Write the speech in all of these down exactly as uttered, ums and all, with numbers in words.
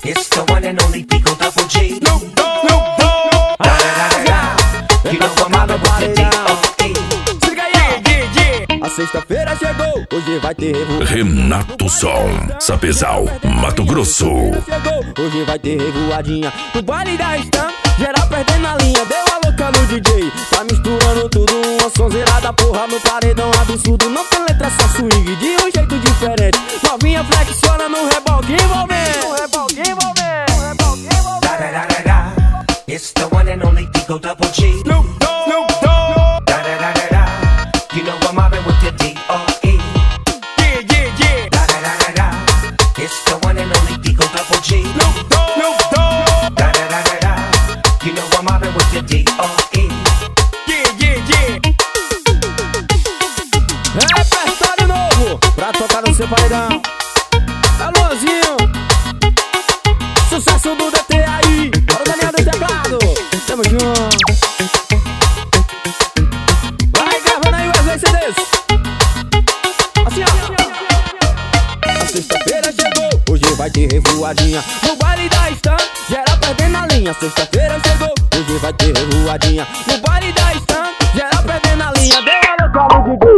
It's the one and only Pico Double G. No, no, no, no. Da da da da. You know I'm all about the D O E. A sexta-feira chegou, hoje vai ter revoadinha. Renato Som, Sapezal, Mato Grosso. Chegou, hoje vai ter revoadinha. No baile da Stan, geral perdendo a linha. Deu a louca no D J, tá misturando tudo. Uma sonzeirada, porra, no paredão absurdo. Não tem letra, só swing, de um jeito diferente. Novinha flexiona no reboque envolvendo. No reboque envolvendo. No reboque envolvendo. Da da da da da. It's the one and only Pico Double G. Snoop Dogg, Snoop Dogg. Da da da da da. You know I'm mobbing with the D O E. Yeah, yeah, yeah. Da da da da da. It's the one and only Pico Double G. Snoop Dogg, Snoop Dogg. Da da da da da. You know I'm mobbing with the D O E. Yeah, yeah, yeah. Repertório novo pra tocar no seu paredão. Alôzinho, sucesso do D T aí. Para o Daniel do teclado. Tamo junto. Vai gravando aí o C Ds. Assim ó. A sexta-feira chegou, hoje vai ter revoadinha. No baile da Stan, geral perdendo a linha. Sexta-feira chegou, hoje vai ter revoadinha. No baile da Stan, geral perdendo a linha. Deu a louca no D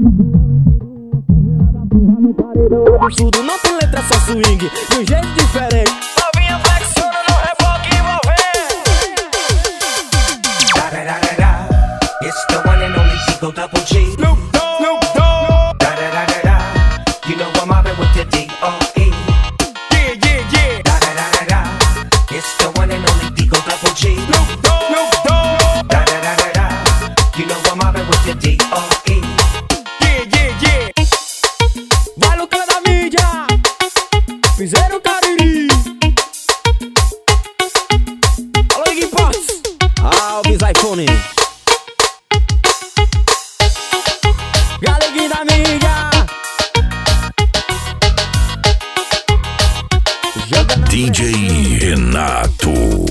J. Absurdo, não tem letra, só swing, de um jeito diferente. Novinha flexiona no reboque envolvendo. Da da da da da. It's the one and only Pico Double G. Snoop Dogg, Snoop Dogg. Da da da da da. You know I'm mobbing with the D O E. Yeah, yeah, yeah. Da da da da da. It's the one and only Pico Double G. Snoop Dogg, Snoop Dogg. Da da da da da. You know I'm mobbing with the D O E. Yeah, yeah, yeah. Vai lucrar da mídia. Fizeram cariri. Alô, Iggy Pots. Alves iPhone. Galeguinho da mídia. Joga na D J Renato.